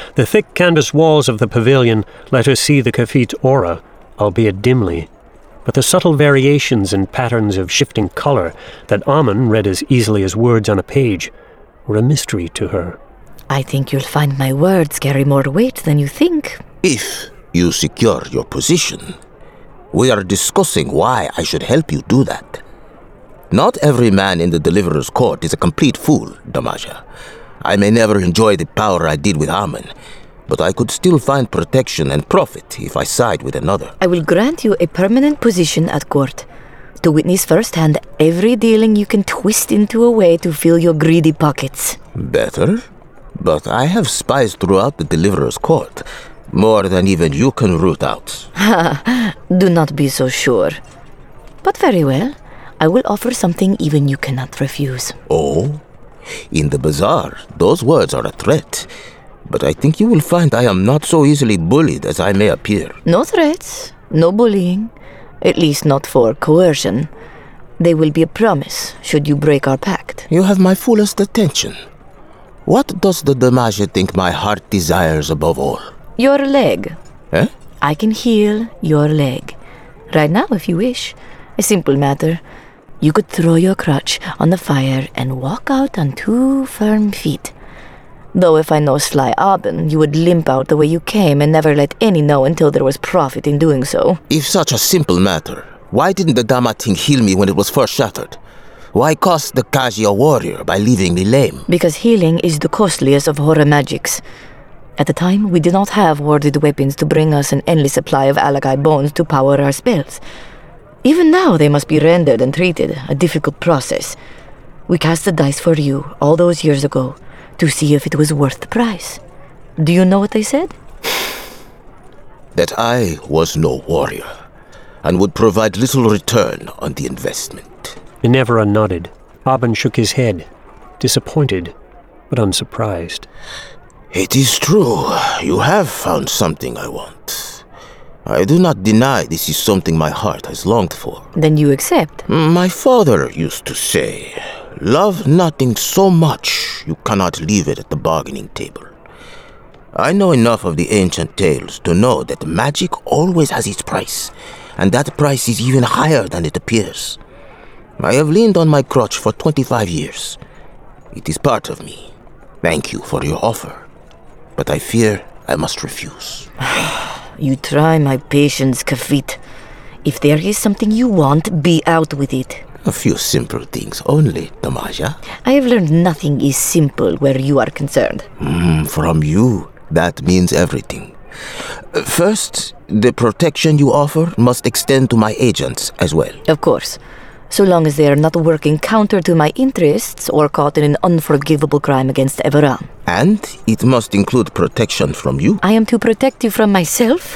The thick canvas walls of the pavilion let her see the Khafiit's aura, albeit dimly. But the subtle variations and patterns of shifting color that Amun read as easily as words on a page were a mystery to her. I think you'll find my words carry more weight than you think. If you secure your position, we are discussing why I should help you do that. Not every man in the Deliverer's Court is a complete fool, Damaja. I may never enjoy the power I did with Amun, but I could still find protection and profit if I side with another. I will grant you a permanent position at court, to witness firsthand every dealing you can twist into a way to fill your greedy pockets. Better? But I have spies throughout the Deliverer's Court, more than even you can root out. Do not be so sure. But very well, I will offer something even you cannot refuse. Oh? In the bazaar, those words are a threat. But I think you will find I am not so easily bullied as I may appear. No threats, no bullying, at least not for coercion. They will be a promise, should you break our pact. You have my fullest attention. What does the Damaja think my heart desires above all? Your leg. Eh? I can heal your leg. Right now, if you wish. A simple matter. You could throw your crutch on the fire and walk out on 2 firm feet. Though if I know sly Aben, you would limp out the way you came and never let any know until there was profit in doing so. If such a simple matter, why didn't the Dama thing heal me when it was first shattered? Why cost the Kaji a warrior by leaving me lame? Because healing is the costliest of horror magics. At the time, we did not have warded weapons to bring us an endless supply of Alagai bones to power our spells. Even now, they must be rendered and treated, a difficult process. We cast the dice for you all those years ago to see if it was worth the price. Do you know what they said? That I was no warrior and would provide little return on the investment. Inevera nodded. Aben shook his head, disappointed but unsurprised. It is true. You have found something I want. I do not deny this is something my heart has longed for. Then you accept. My father used to say, love nothing so much you cannot leave it at the bargaining table. I know enough of the ancient tales to know that magic always has its price, and that price is even higher than it appears. I have leaned on my crutch for 25 years. It is part of me. Thank you for your offer, but I fear I must refuse. You try my patience, Khafiit. If there is something you want, be out with it. A few simple things only, Damaja. I have learned nothing is simple where you are concerned. From you, that means everything. First, the protection you offer must extend to my agents as well. Of course. So long as they are not working counter to my interests or caught in an unforgivable crime against Everam. And it must include protection from you. I am to protect you from myself?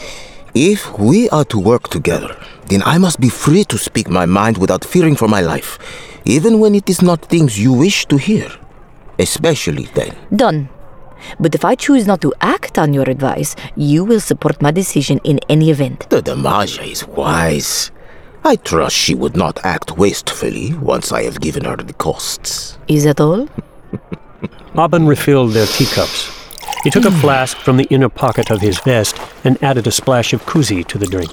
If we are to work together, then I must be free to speak my mind without fearing for my life, even when it is not things you wish to hear. Especially then. Done. But if I choose not to act on your advice, you will support my decision in any event. The Damaja is wise. I trust she would not act wastefully once I have given her the costs. Is that all? Aben refilled their teacups. He took a flask from the inner pocket of his vest and added a splash of kuzi to the drink.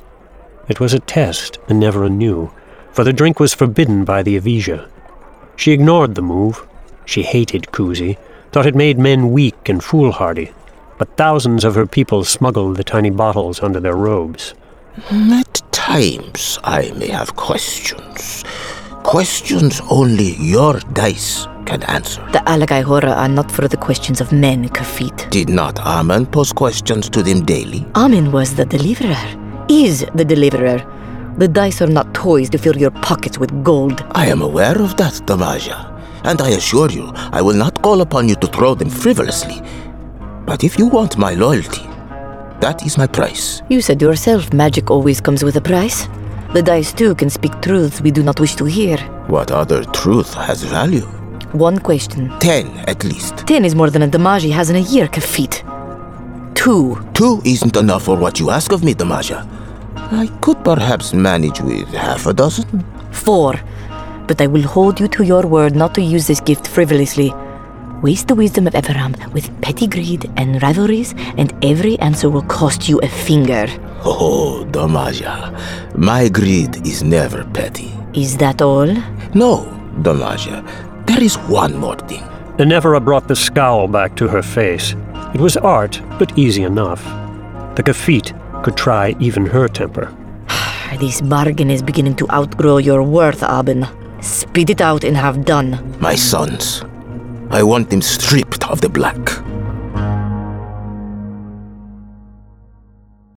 It was a test, Inevera knew, for the drink was forbidden by the Avija. She ignored the move. She hated kuzi, thought it made men weak and foolhardy, but thousands of her people smuggled the tiny bottles under their robes. At times, I may have questions. Questions only your dice can answer. The Alagai Hora are not for the questions of men, Khafiit. Did not Amen pose questions to them daily? Amen was the deliverer. Is the deliverer. The dice are not toys to fill your pockets with gold. I am aware of that, Damaja. And I assure you, I will not call upon you to throw them frivolously. But if you want my loyalty, that is my price. You said yourself magic always comes with a price. The dice too can speak truths we do not wish to hear. What other truth has value? 1 question. 10 at least. 10 is more than a Damaji has in a year, Khafiit. 2. 2 isn't enough for what you ask of me, Damaja. I could perhaps manage with half a dozen. 4. But I will hold you to your word not to use this gift frivolously. Waste the wisdom of Everham with petty greed and rivalries, and every answer will cost you a finger. Oh, Damaja, my greed is never petty. Is that all? No, Damaja, there is one more thing. Enevera brought the scowl back to her face. It was art, but easy enough. The Khafiit could try even her temper. This bargain is beginning to outgrow your worth, Aben. Spit it out and have done. My sons, I want them stripped of the black.